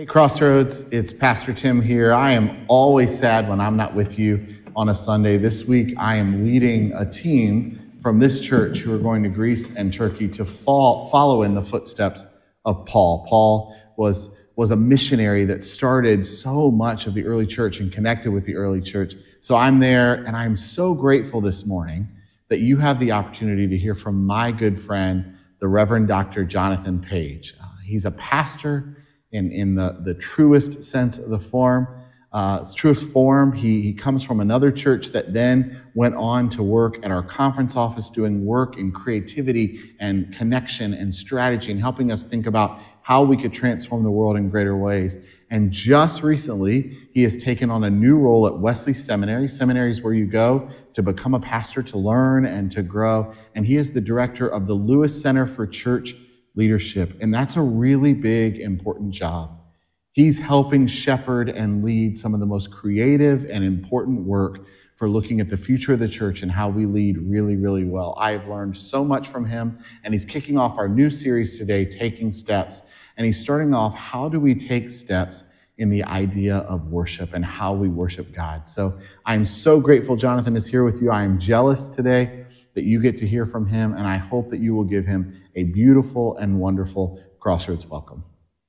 Hey Crossroads, it's Pastor Tim here. I am always sad when I'm not with you on a Sunday. This week I am leading a team from this church who are going to Greece and Turkey to follow in the footsteps of Paul. Paul was a missionary that started so much of the early church and connected with the early church. So I'm there, and I'm so grateful this morning that you have the opportunity to hear from my good friend, the Reverend Dr. Jonathan Page. He's a pastor in the truest sense of the truest form. He comes from another church that then went on to work at our conference office, doing work in creativity and connection and strategy and helping us think about how we could transform the world in greater ways. And just recently, he has taken on a new role at Wesley Seminary. Seminary is where you go to become a pastor, to learn and to grow. And he is the director of the Lewis Center for Church Leadership. And that's a really big, important job. He's helping shepherd and lead some of the most creative and important work for looking at the future of the church and how we lead really, really well. I have learned so much from him, and he's kicking off our new series today, Taking Steps. And he's starting off, how do we take steps in the idea of worship and how we worship God? So I'm so grateful Jonathan is here with you. I am jealous today that you get to hear from him, and I hope that you will give him a beautiful and wonderful Crossroads welcome.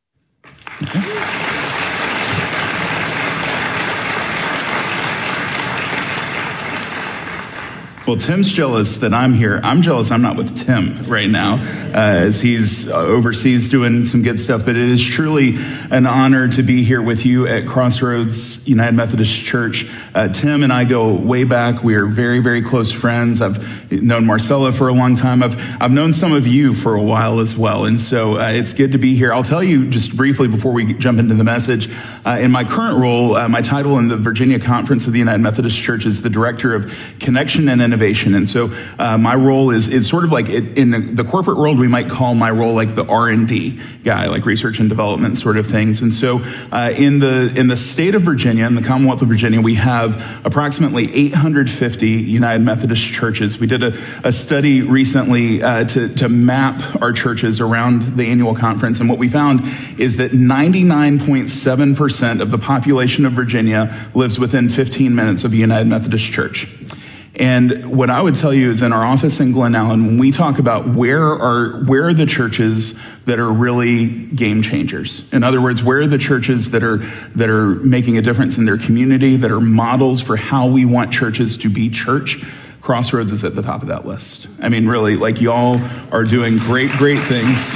Well, Tim's jealous that I'm here. I'm jealous I'm not with Tim right now, as he's overseas doing some good stuff. But it is truly an honor to be here with you at Crossroads United Methodist Church. Tim and I go way back. We are very, very close friends. I've known Marcella for a long time. I've known some of you for a while as well. And so it's good to be here. I'll tell you just briefly before we jump into the message. In my current role, my title in the Virginia Conference of the United Methodist Church is the Director of Connection and Innovation. And so my role is sort of like in the corporate world, we might call my role like the R&D guy, like research and development sort of things. And so in the state of Virginia, in the Commonwealth of Virginia, we have approximately 850 United Methodist churches. We did a study recently to map our churches around the annual conference. And what we found is that 99.7% of the population of Virginia lives within 15 minutes of a United Methodist church. And what I would tell you is in our office in Glen Allen, when we talk about where are the churches that are really game changers? In other words, where are the churches that are making a difference in their community, that are models for how we want churches to be church? Crossroads is at the top of that list. I mean, really, like y'all are doing great things.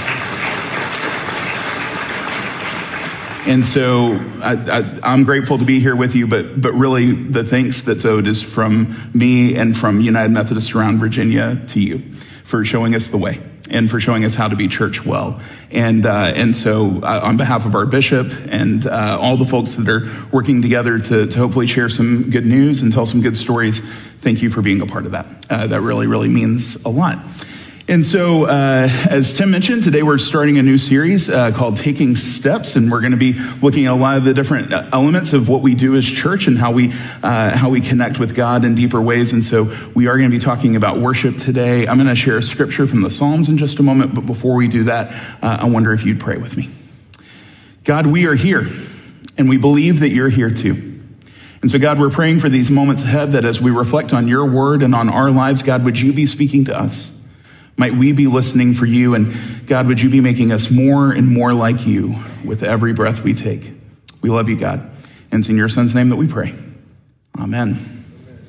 And so I'm grateful to be here with you, but really the thanks that's owed is from me and from United Methodist around Virginia to you for showing us the way and for showing us how to be church well. And so on behalf of our bishop and all the folks that are working together to hopefully share some good news and tell some good stories, thank you for being a part of that. That really, really means a lot. And so, as Tim mentioned, today we're starting a new series called Taking Steps, and we're going to be looking at a lot of the different elements of what we do as church and how we connect with God in deeper ways. And so we are going to be talking about worship today. I'm going to share a scripture from the Psalms in just a moment, but before we do that, I wonder if you'd pray with me. God, we are here, and we believe that you're here too. And so, God, we're praying for these moments ahead that as we reflect on your word and on our lives, God, would you be speaking to us? Might we be listening for you, and God, would you be making us more and more like you with every breath we take? We love you, God, and it's in your son's name that we pray. Amen.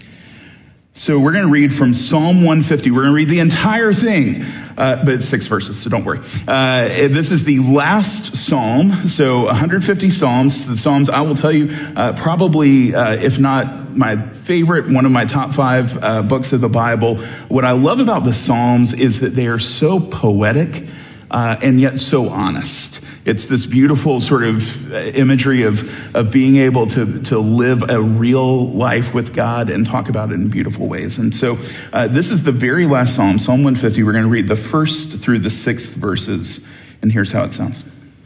So we're going to read from Psalm 150. We're going to read the entire thing, but it's 6 verses, so don't worry. This is the last psalm, so 150 psalms. The Psalms, I will tell you, probably, if not my favorite, one of my top 5 books of the Bible. What I love about the Psalms is that they are so poetic and yet so honest. It's this beautiful sort of imagery of being able to live a real life with God and talk about it in beautiful ways. And so this is the very last psalm, Psalm 150. We're going to read the 1st through the 6th verses, and here's how it sounds.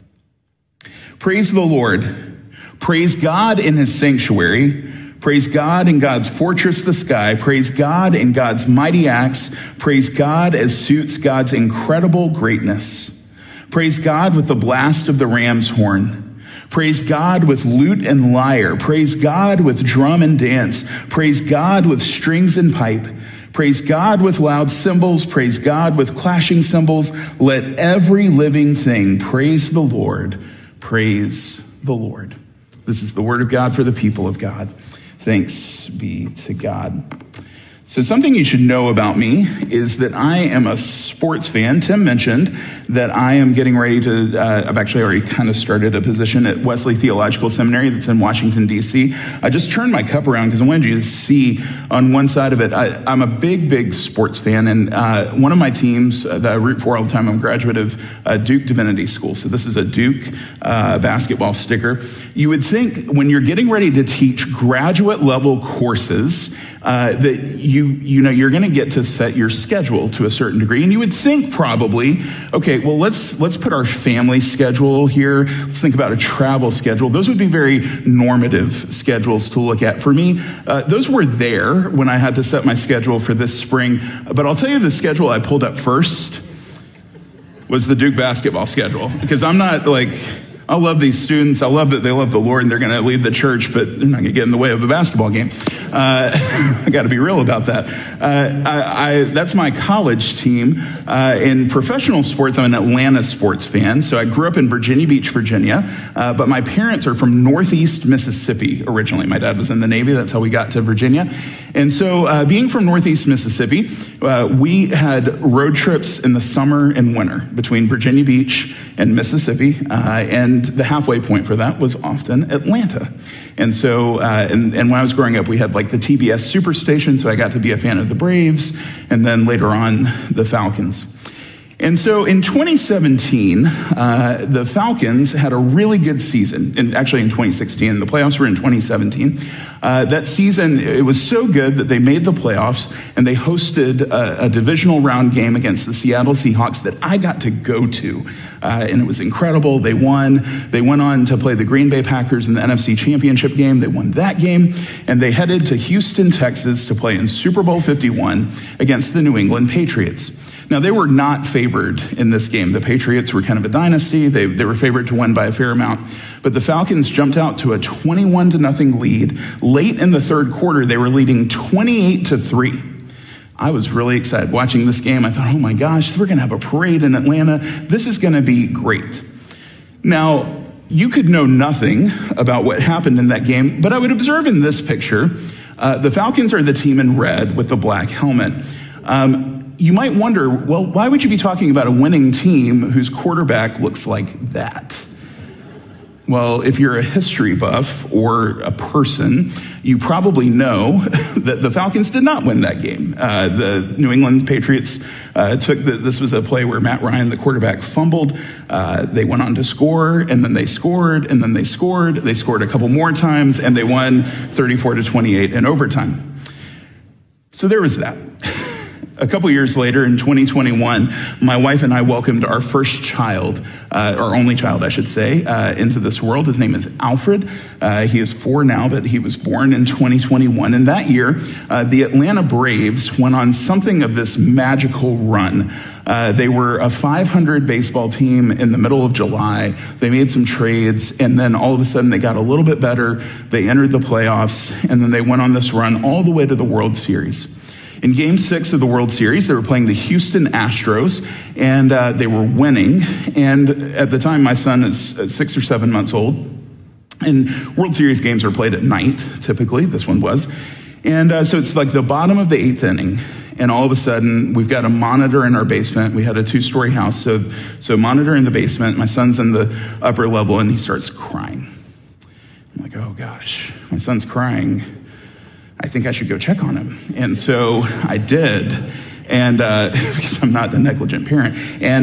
Praise the Lord. Praise God in his sanctuary. Praise God in God's fortress, the sky. Praise God in God's mighty acts. Praise God as suits God's incredible greatness. Praise God with the blast of the ram's horn. Praise God with lute and lyre. Praise God with drum and dance. Praise God with strings and pipe. Praise God with loud cymbals. Praise God with clashing cymbals. Let every living thing praise the Lord. Praise the Lord. This is the word of God for the people of God. Thanks be to God. So something you should know about me is that I am a sports fan. Tim mentioned that I am getting ready to, I've actually already kind of started a position at Wesley Theological Seminary that's in Washington, D.C. I just turned my cup around because I wanted you to see on one side of it. I'm a big sports fan, and one of my teams that I root for all the time, I'm a graduate of Duke Divinity School. So this is a Duke basketball sticker. You would think when you're getting ready to teach graduate level courses that you're going to get to set your schedule to a certain degree. And you would think probably, okay, well, let's put our family schedule here. Let's think about a travel schedule. Those would be very normative schedules to look at. For me, those were there when I had to set my schedule for this spring. But I'll tell you the schedule I pulled up first was the Duke basketball schedule. Because I'm not like, I love these students. I love that they love the Lord and they're going to lead the church, but they're not going to get in the way of a basketball game. I got to be real about that. That's my college team. In professional sports, I'm an Atlanta sports fan. So I grew up in Virginia Beach, Virginia, but my parents are from Northeast Mississippi originally. My dad was in the Navy. That's how we got to Virginia. And so being from Northeast Mississippi, we had road trips in the summer and winter between Virginia Beach and Mississippi. And the halfway point for that was often Atlanta. And so, and when I was growing up, we had like the TBS Superstation, so I got to be a fan of the Braves, and then later on, the Falcons. And so in 2017, the Falcons had a really good season. And actually in 2016, the playoffs were in 2017. That season, it was so good that they made the playoffs and they hosted a divisional round game against the Seattle Seahawks that I got to go to. And it was incredible. They won. They went on to play the Green Bay Packers in the NFC Championship game. They won that game. And they headed to Houston, Texas to play in Super Bowl 51 against the New England Patriots. Now, they were not favored in this game. The Patriots were kind of a dynasty. They were favored to win by a fair amount. But the Falcons jumped out to a 21-0 lead. Late in the third quarter, they were leading 28-3. I was really excited watching this game. I thought, oh my gosh, we're going to have a parade in Atlanta. This is going to be great. Now, you could know nothing about what happened in that game, but I would observe in this picture, the Falcons are the team in red with the black helmet. You might wonder, well, why would you be talking about a winning team whose quarterback looks like that? Well, if you're a history buff or a person, you probably know that the Falcons did not win that game. The New England Patriots this was a play where Matt Ryan, the quarterback, fumbled. They went on to score, and then they scored, and then they scored. They scored a couple more times, and they won 34-28 in overtime. So there was that. A couple years later, in 2021, my wife and I welcomed our first child, our only child, I should say, into this world. His name is Alfred. He is 4 now, but he was born in 2021. And that year, the Atlanta Braves went on something of this magical run. They were a 500 baseball team in the middle of July. They made some trades, and then all of a sudden they got a little bit better. They entered the playoffs, and then they went on this run all the way to the World Series. In Game 6 of the World Series, they were playing the Houston Astros, and they were winning. And at the time, my son is 6 or 7 months old. And World Series games are played at night, typically. This one was. And so it's like the bottom of the 8th inning. And all of a sudden, we've got a monitor in our basement. We had a 2-story house, so monitor in the basement. My son's in the upper level, and he starts crying. I'm like, oh gosh, my son's crying. I think I should go check on him. And so I did, and because I'm not a negligent parent.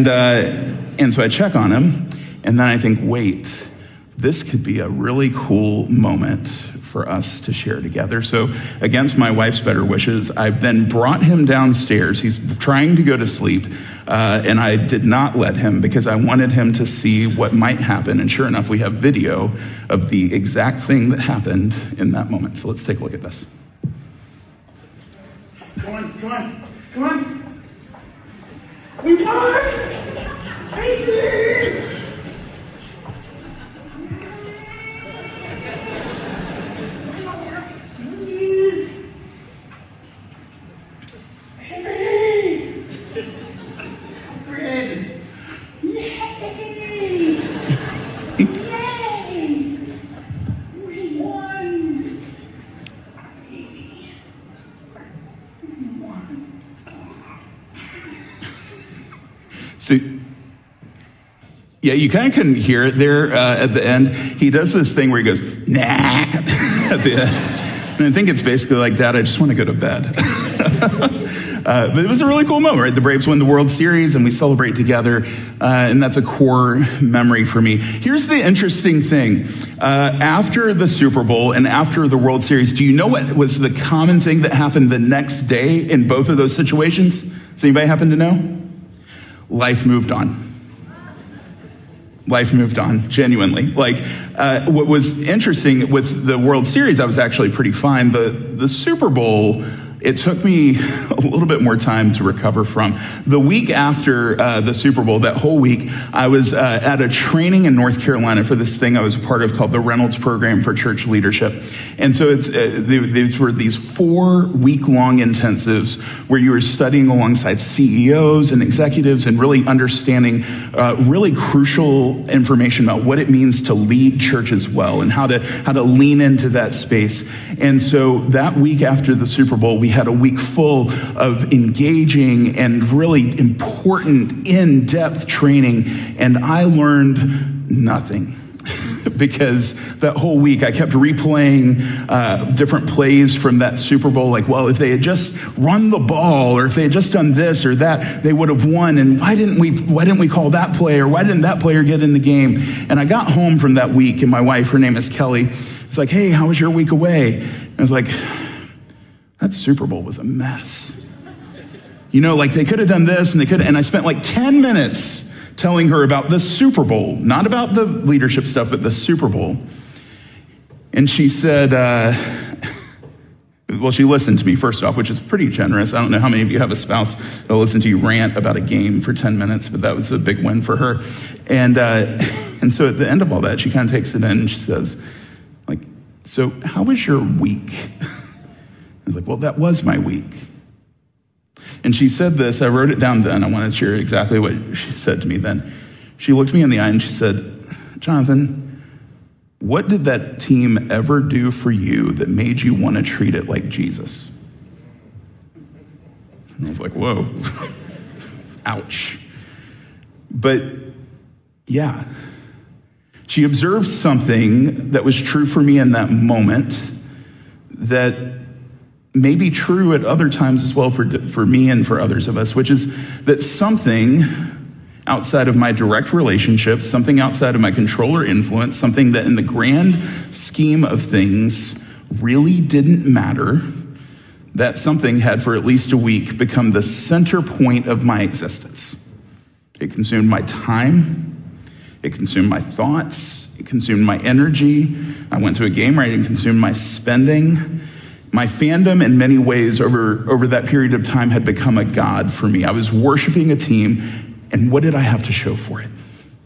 And so I check on him, and then I think, wait, this could be a really cool moment for us to share together. So against my wife's better wishes, I've then brought him downstairs. He's trying to go to sleep, and I did not let him because I wanted him to see what might happen. And sure enough, we have video of the exact thing that happened in that moment. So let's take a look at this. Come on. We won! Thank you! Yeah, you kind of couldn't hear it there at the end. He does this thing where he goes, nah, at the end. And I think it's basically like, Dad, I just want to go to bed. But it was a really cool moment, right? The Braves win the World Series and we celebrate together. And that's a core memory for me. Here's the interesting thing. After the Super Bowl and after the World Series, do you know what was the common thing that happened the next day in both of those situations? Does anybody happen to know? Life moved on. Life moved on, genuinely. Like, what was interesting with the World Series, I was actually pretty fine. The Super Bowl, it took me a little bit more time to recover from. The week after the Super Bowl, that whole week, I was at a training in North Carolina for this thing I was a part of called the Reynolds Program for Church Leadership. And so these were these 4-week-long intensives where you were studying alongside CEOs and executives and really understanding really crucial information about what it means to lead churches well and how to lean into that space. And so that week after the Super Bowl, we had a week full of engaging and really important in-depth training, and I learned nothing. Because that whole week I kept replaying different plays from that Super Bowl, like, well, if they had just run the ball, or if they had just done this or that, they would have won. And why didn't we call that play, or why didn't that player get in the game? And I got home from that week, and my wife, her name is Kelly, was like, hey, how was your week away? And I was like, that Super Bowl was a mess. You know, like they could have done this and I spent like 10 minutes telling her about the Super Bowl, not about the leadership stuff, but the Super Bowl. And she said, well, she listened to me first off, which is pretty generous. I don't know how many of you have a spouse that'll listen to you rant about a game for 10 minutes, but that was a big win for her. And so at the end of all that, she kind of takes it in and she says, like, so how was your week? I was like, well, that was my week. And she said this, I wrote it down then. I wanted to share exactly what she said to me then. She looked me in the eye and she said, Jonathan, what did that team ever do for you that made you want to treat it like Jesus? And I was like, whoa, ouch. But yeah, she observed something that was true for me in that moment that may be true at other times as well for me and for others of us, which is that something outside of my direct relationships, something outside of my control or influence, something that in the grand scheme of things really didn't matter, that something had for at least a week become the center point of my existence. It consumed my time, it consumed my thoughts, it consumed my energy. I went to a game where I didn't consume my spending. My fandom in many ways over that period of time had become a god for me. I was worshiping a team, and what did I have to show for it?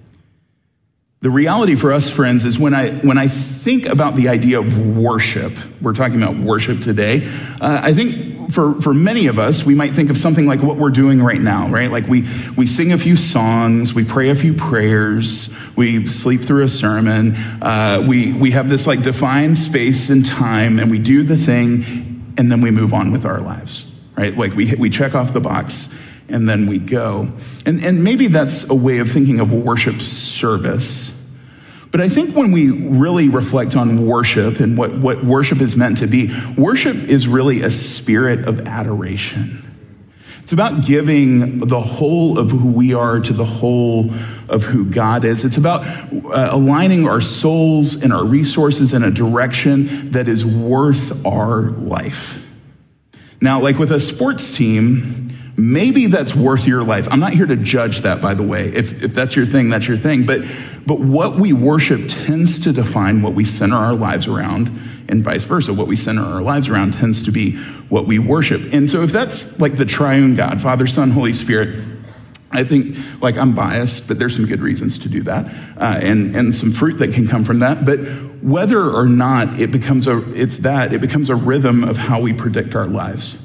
The reality for us, friends, is when I think about the idea of worship, we're talking about worship today, I think for many of us, we might think of something like what we're doing right now, right? Like we sing a few songs, we pray a few prayers, we sleep through a sermon, we have this like defined space and time, and we do the thing, and then we move on with our lives, right? Like we check off the box, and then we go. And maybe that's a way of thinking of worship service. But I think when we really reflect on worship and what worship is meant to be, worship is really a spirit of adoration. It's about giving the whole of who we are to the whole of who God is. It's about aligning our souls and our resources in a direction that is worth our life. Now, like with a sports team, maybe that's worth your life. I'm not here to judge that, by the way. If that's your thing, that's your thing. But what we worship tends to define what we center our lives around, and vice versa. What we center our lives around tends to be what we worship. And so if that's like the triune God, Father, Son, Holy Spirit, I think, like, I'm biased, but there's some good reasons to do that, and some fruit that can come from that. But whether or not it becomes a rhythm of how we predict our lives.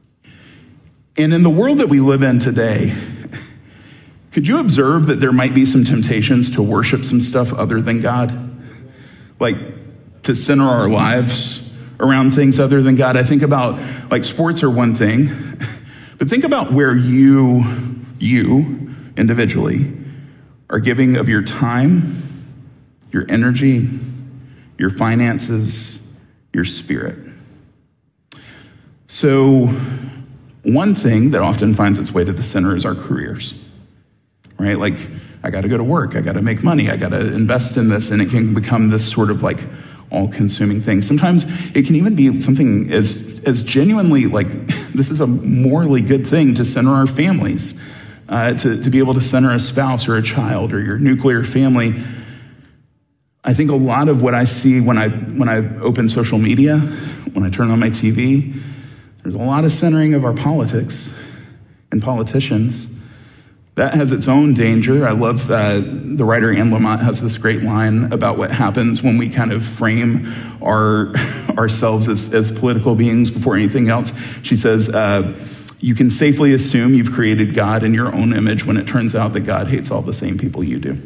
And in the world that we live in today, could you observe that there might be some temptations to worship some stuff other than God? Like to center our lives around things other than God. I think about, like, sports are one thing, but think about where you individually, are giving of your time, your energy, your finances, your spirit. So one thing that often finds its way to the center is our careers, right? Like, I got to go to work, I got to make money, I got to invest in this, and it can become this sort of like all-consuming thing. Sometimes it can even be something as genuinely like, this is a morally good thing to center our families, to be able to center a spouse or a child or your nuclear family. I think a lot of what I see when I open social media, when I turn on my TV, there's a lot of centering of our politics and politicians. That has its own danger. I love the writer Anne Lamott has this great line about what happens when we kind of frame ourselves as political beings before anything else. She says, you can safely assume you've created God in your own image when it turns out that God hates all the same people you do.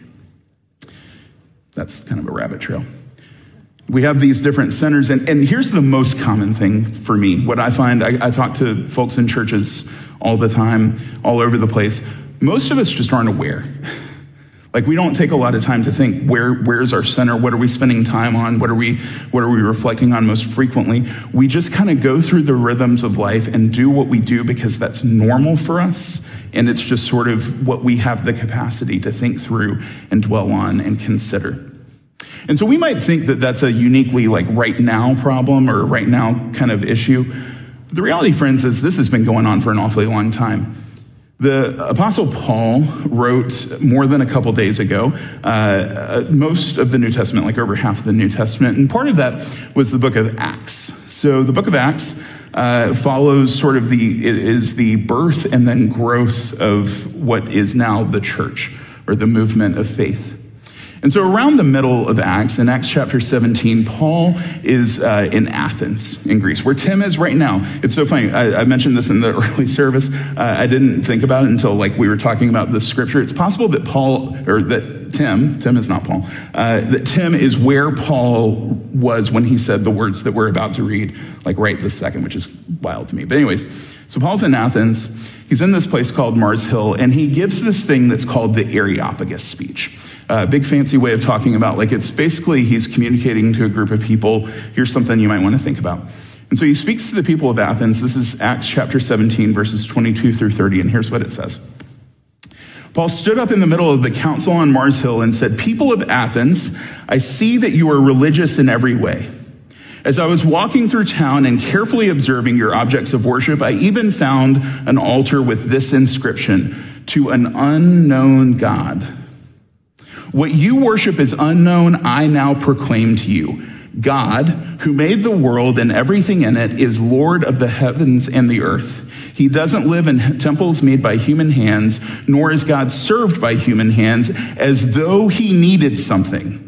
That's kind of a rabbit trail. We have these different centers, and here's the most common thing for me. What I find, I talk to folks in churches all the time, all over the place. Most of us just aren't aware. Like, we don't take a lot of time to think, where's our center? What are we spending time on? What are we reflecting on most frequently? We just kind of go through the rhythms of life and do what we do because that's normal for us. And it's just sort of what we have the capacity to think through and dwell on and consider. And so we might think that that's a uniquely like right now problem or right now kind of issue. But the reality, friends, is this has been going on for an awfully long time. The Apostle Paul wrote more than a couple days ago, most of the New Testament, like over half of the New Testament, and part of that was the book of Acts. So the book of Acts follows sort of it is the birth and then growth of what is now the church, or the movement of faith. And so around the middle of Acts, in Acts chapter 17, Paul is in Athens, in Greece, where Tim is right now. It's so funny. I mentioned this in the early service. I didn't think about it until like we were talking about the scripture. It's possible that Tim is not Paul, that Tim is where Paul was when he said the words that we're about to read, like right this second, which is wild to me. But anyways, so Paul's in Athens. He's in this place called Mars Hill, and he gives this thing that's called the Areopagus speech. Big fancy way of talking about, like, it's basically he's communicating to a group of people. Here's something you might want to think about. And so he speaks to the people of Athens. This is Acts chapter 17, verses 22 through 30, and here's what it says. Paul stood up in the middle of the council on Mars Hill and said, "People of Athens, I see that you are religious in every way. As I was walking through town and carefully observing your objects of worship, I even found an altar with this inscription, 'To an unknown God.' What you worship is unknown, I now proclaim to you. God, who made the world and everything in it, is Lord of the heavens and the earth. He doesn't live in temples made by human hands, nor is God served by human hands as though he needed something.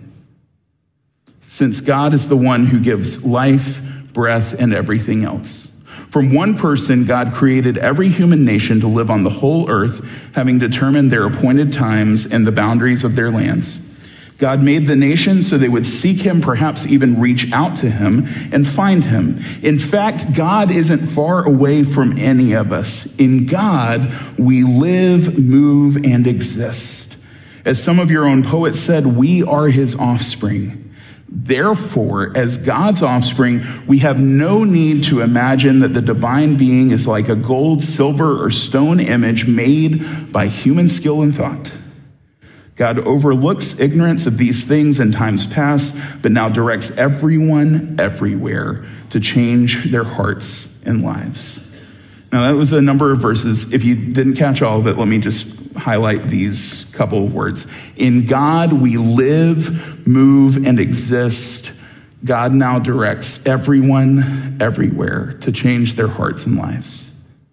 Since God is the one who gives life, breath, and everything else. From one person, God created every human nation to live on the whole earth, having determined their appointed times and the boundaries of their lands. God made the nations so they would seek him, perhaps even reach out to him and find him. In fact, God isn't far away from any of us. In God, we live, move, and exist. As some of your own poets said, we are his offspring. Therefore, as God's offspring, we have no need to imagine that the divine being is like a gold, silver, or stone image made by human skill and thought. God overlooks ignorance of these things in times past, but now directs everyone everywhere to change their hearts and lives." Now, that was a number of verses. If you didn't catch all of it, let me just highlight these couple of words. In God, we live, move, and exist. God now directs everyone everywhere to change their hearts and lives.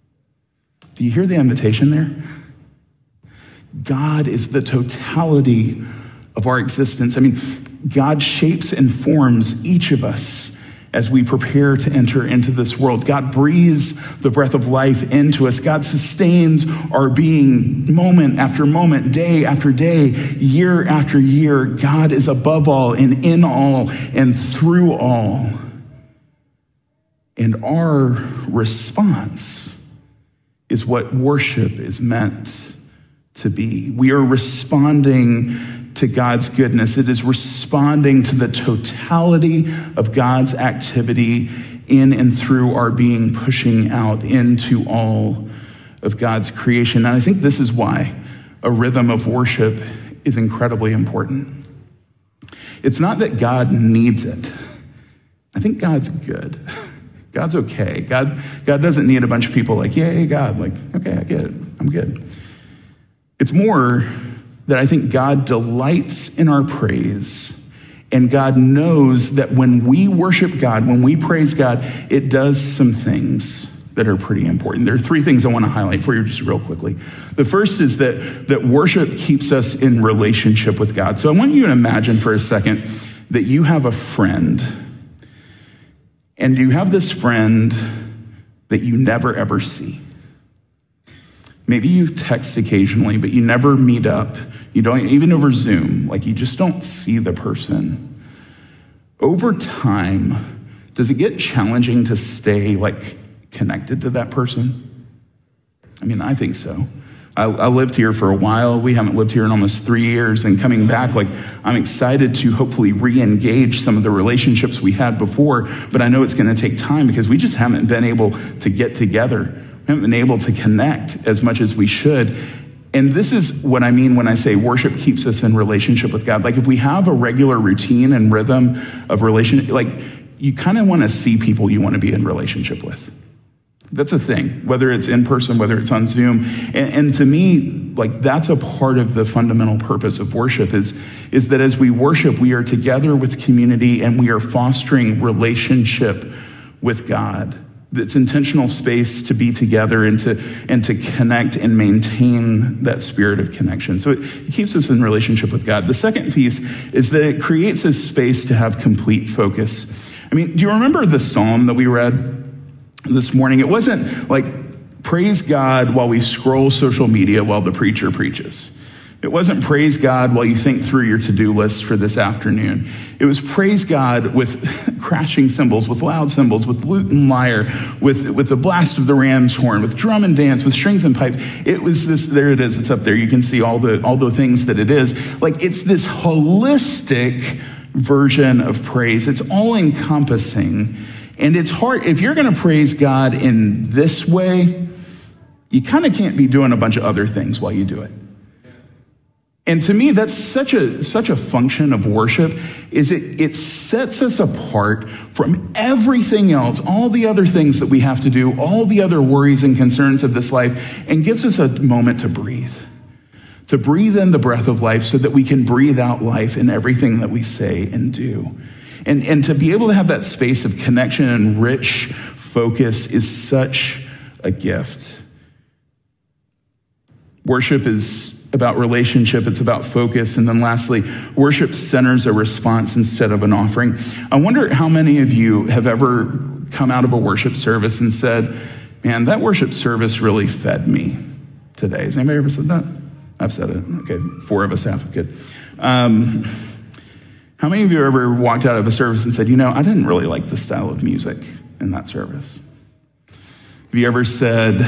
Do you hear the invitation there? God is the totality of our existence. I mean, God shapes and forms each of us as we prepare to enter into this world. God breathes the breath of life into us. God sustains our being moment after moment, day after day, year after year. God is above all and in all and through all. And our response is what worship is meant to be. We are responding to God's goodness. It is responding to the totality of God's activity in and through our being, pushing out into all of God's creation. And I think this is why a rhythm of worship is incredibly important. It's not that God needs it. I think God's good. God's okay. God doesn't need a bunch of people like, yay, God. Like, okay, I get it. I'm good. It's more that I think God delights in our praise, and God knows that when we worship God, when we praise God, it does some things that are pretty important. There are three things I want to highlight for you just real quickly. The first is that worship keeps us in relationship with God. So I want you to imagine for a second that you have a friend, and you have this friend that you never ever see. Maybe you text occasionally, but you never meet up. You don't, even over Zoom, like you just don't see the person. Over time, does it get challenging to stay like connected to that person? I mean, I think so. I lived here for a while. We haven't lived here in almost 3 years, and coming back, like I'm excited to hopefully re-engage some of the relationships we had before, but I know it's going to take time because we just haven't been able to get together. We haven't been able to connect as much as we should. And this is what I mean when I say worship keeps us in relationship with God. Like if we have a regular routine and rhythm of relationship, like you kind of want to see people you want to be in relationship with. That's a thing, whether it's in person, whether it's on Zoom. And to me, like that's a part of the fundamental purpose of worship is that as we worship, we are together with community and we are fostering relationship with God. It's intentional space to be together and to connect and maintain that spirit of connection. So it keeps us in relationship with God. The second piece is that it creates a space to have complete focus. I mean, do you remember the psalm that we read this morning? It wasn't like praise God while we scroll social media while the preacher preaches. It wasn't praise God while you think through your to-do list for this afternoon. It was praise God with crashing cymbals, with loud cymbals, with lute and lyre, with the blast of the ram's horn, with drum and dance, with strings and pipe. It was this, there it is, it's up there. You can see all the things that it is. Like it's this holistic version of praise. It's all encompassing. And it's hard, if you're going to praise God in this way, you kind of can't be doing a bunch of other things while you do it. And to me, that's such a function of worship, is it sets us apart from everything else, all the other things that we have to do, all the other worries and concerns of this life, and gives us a moment to breathe in the breath of life so that we can breathe out life in everything that we say and do. And to be able to have that space of connection and rich focus is such a gift. Worship is about relationship, it's about focus. And then lastly, worship centers a response instead of an offering. I wonder how many of you have ever come out of a worship service and said, man, that worship service really fed me today. Has anybody ever said that? I've said it. Okay, 4 of us have. Good. How many of you ever walked out of a service and said, I didn't really like the style of music in that service? Have you ever said,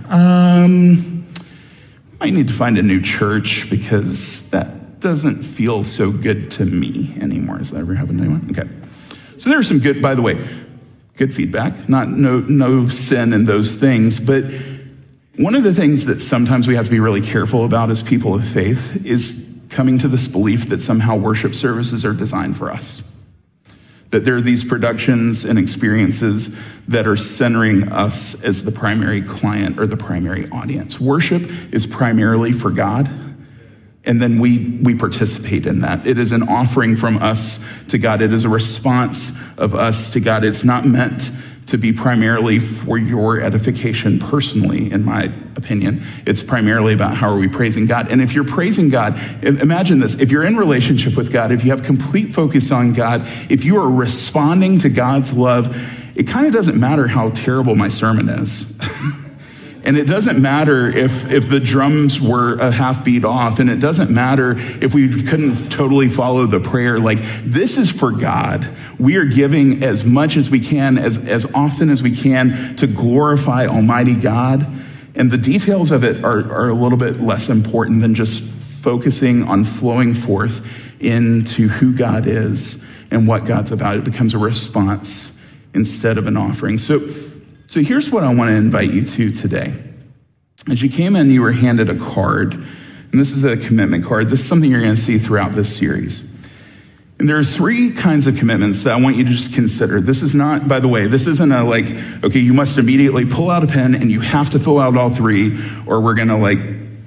I need to find a new church because that doesn't feel so good to me anymore? Has that ever happened to anyone? Okay. So there are some good, by the way, good feedback, no sin in those things. But one of the things that sometimes we have to be really careful about as people of faith is coming to this belief that somehow worship services are designed for us. That there are these productions and experiences that are centering us as the primary client or the primary audience. Worship is primarily for God, and then we participate in that. It is an offering from us to God. It is a response of us to God. It's not meant to be primarily for your edification personally, in my opinion. It's primarily about how are we praising God. And if you're praising God, imagine this, if you're in relationship with God, if you have complete focus on God, if you are responding to God's love, it kind of doesn't matter how terrible my sermon is. And it doesn't matter if the drums were a half beat off, and it doesn't matter if we couldn't totally follow the prayer. Like, this is for God. We are giving as much as we can, as often as we can, to glorify Almighty God. And the details of it are a little bit less important than just focusing on flowing forth into who God is and what God's about. It becomes a response instead of an offering. So here's what I want to invite you to today. As you came in, you were handed a card, and this is a commitment card. This is something you're going to see throughout this series. And there are three kinds of commitments that I want you to just consider. This is not, by the way, this isn't a like, okay, you must immediately pull out a pen and you have to fill out all three, or we're going to like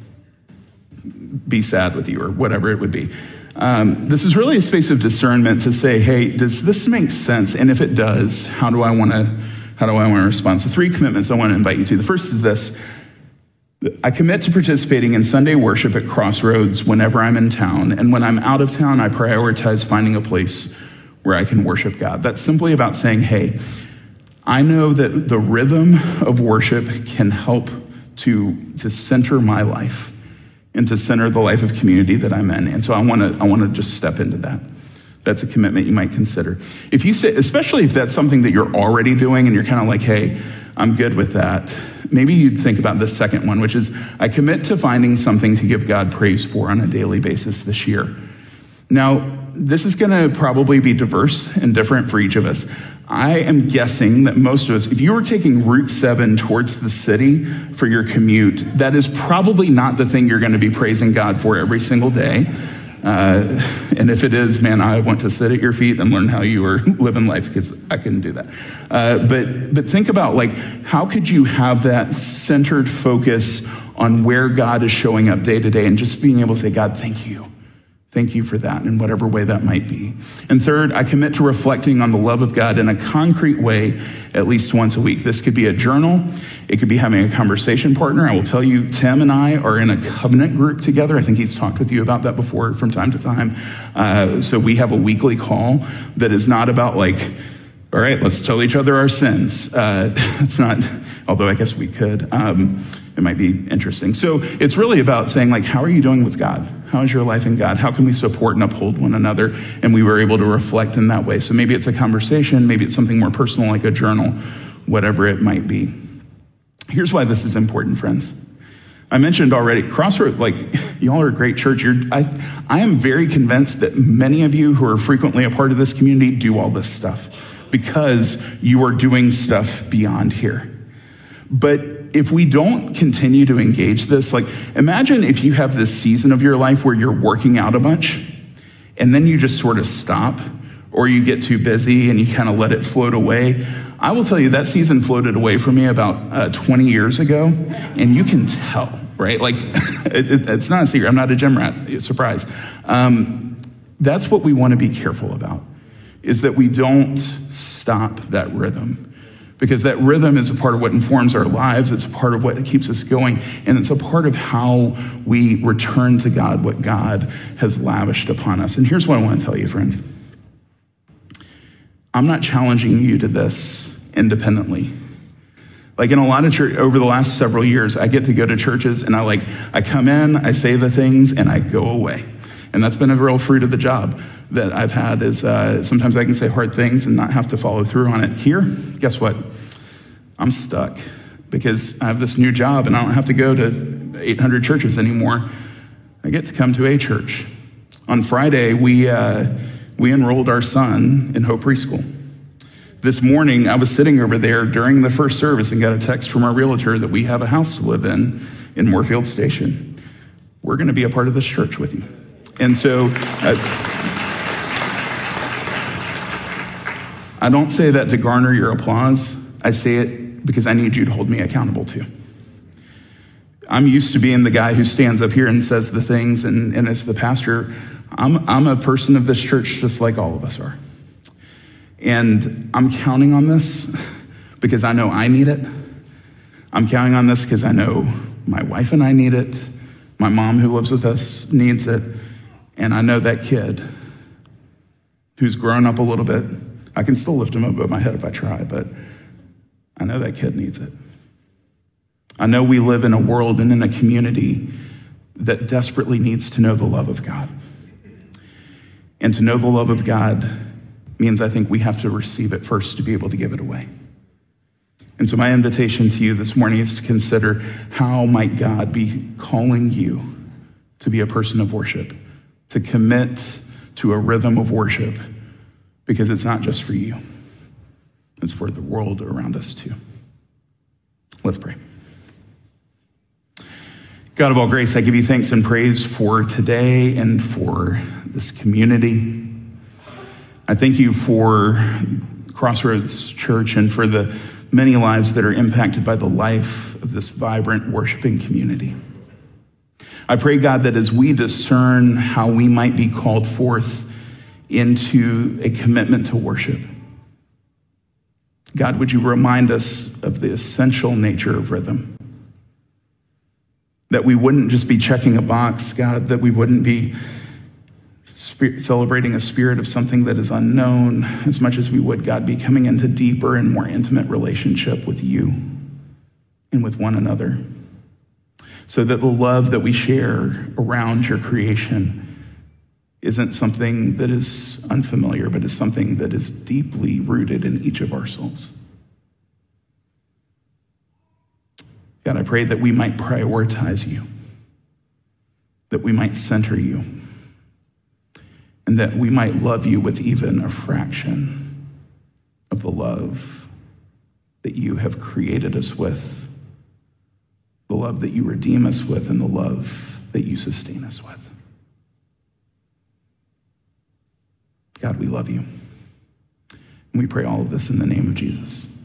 be sad with you, or whatever it would be. This is really a space of discernment to say, hey, does this make sense? And if it does, how do I want to respond? So three commitments I want to invite you to. The first is this. I commit to participating in Sunday worship at Crossroads whenever I'm in town. And when I'm out of town, I prioritize finding a place where I can worship God. That's simply about saying, hey, I know that the rhythm of worship can help to center my life and to center the life of community that I'm in. And so I want to just step into that. That's a commitment you might consider. If you say, especially if that's something that you're already doing and you're kind of like, hey, I'm good with that, maybe you'd think about the second one, which is I commit to finding something to give God praise for on a daily basis this year. Now, this is going to probably be diverse and different for each of us. I am guessing that most of us, if you were taking Route 7 towards the city for your commute, that is probably not the thing you're going to be praising God for every single day. And if it is, man, I want to sit at your feet and learn how you are living life, because I couldn't do that. But think about, like, how could you have that centered focus on where God is showing up day to day and just being able to say, God, thank you. Thank you for that in whatever way that might be. And third, I commit to reflecting on the love of God in a concrete way at least once a week. This could be a journal. It could be having a conversation partner. I will tell you, Tim and I are in a covenant group together. I think he's talked with you about that before from time to time. So we have a weekly call that is not about like, all right, let's tell each other our sins. It's not, although I guess we could. It might be interesting. So it's really about saying, like, how are you doing with God? How is your life in God? How can we support and uphold one another? And we were able to reflect in that way. So maybe it's a conversation, maybe it's something more personal like a journal, whatever it might be. Here's why this is important, friends. I mentioned already, Crossroads, like, y'all are a great church. I am very convinced that many of you who are frequently a part of this community do all this stuff because you are doing stuff beyond here. But if we don't continue to engage this, like, imagine if you have this season of your life where you're working out a bunch and then you just sort of stop, or you get too busy and you kind of let it float away. I will tell you, that season floated away from me about 20 years ago, and you can tell, right? Like, it's not a secret. I'm not a gym rat. Surprise. That's what we want to be careful about, is that we don't stop that rhythm. Because that rhythm is a part of what informs our lives. It's a part of what keeps us going. And it's a part of how we return to God what God has lavished upon us. And here's what I want to tell you, friends. I'm not challenging you to this independently. Like, in a lot of church, over the last several years, I get to go to churches and I come in, I say the things, and I go away. And that's been a real fruit of the job that I've had, is sometimes I can say hard things and not have to follow through on it. Here, guess what? I'm stuck because I have this new job and I don't have to go to 800 churches anymore. I get to come to a church. On Friday, we enrolled our son in Hope Preschool. This morning, I was sitting over there during the first service and got a text from our realtor that we have a house to live in Moorfield Station. We're going to be a part of this church with you. And so I don't say that to garner your applause. I say it because I need you to hold me accountable too. I'm used to being the guy who stands up here and says the things, and as the pastor, I'm a person of this church just like all of us are. And I'm counting on this because I know I need it. I'm counting on this because I know my wife and I need it. My mom who lives with us needs it. And I know that kid who's grown up a little bit. I can still lift him above my head if I try, but I know that kid needs it. I know we live in a world and in a community that desperately needs to know the love of God. And to know the love of God means I think we have to receive it first to be able to give it away. And so my invitation to you this morning is to consider how might God be calling you to be a person of worship, to commit to a rhythm of worship, because it's not just for you. It's for the world around us too. Let's pray. God of all grace, I give you thanks and praise for today and for this community. I thank you for Crossroads Church and for the many lives that are impacted by the life of this vibrant worshiping community. I pray, God, that as we discern how we might be called forth into a commitment to worship, God, would you remind us of the essential nature of rhythm? That we wouldn't just be checking a box, God, that we wouldn't be celebrating a spirit of something that is unknown as much as we would, God, be coming into deeper and more intimate relationship with you and with one another, so that the love that we share around your creation isn't something that is unfamiliar, but is something that is deeply rooted in each of our souls. God, I pray that we might prioritize you, that we might center you, and that we might love you with even a fraction of the love that you have created us with, the love that you redeem us with, and the love that you sustain us with. God, we love you. And we pray all of this in the name of Jesus.